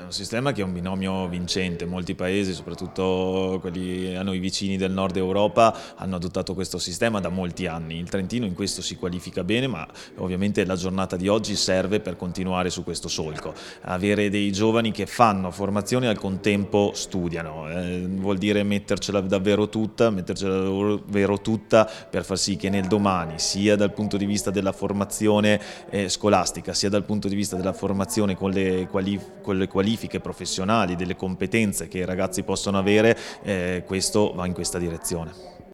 un sistema che è un binomio vincente. Molti paesi, soprattutto quelli a noi vicini del nord Europa, hanno adottato questo sistema da molti anni. Il Trentino in questo si qualifica bene, ma ovviamente la giornata di oggi serve per continuare su questo solco. Avere dei giovani che fanno formazione e al contempo studiano, vuol dire mettercela davvero tutta per far sì che nel domani, sia dal punto di vista della formazione scolastica, sia dal punto di vista della formazione con le qualifiche professionali, delle competenze che i ragazzi possono avere, questo va in questa direzione.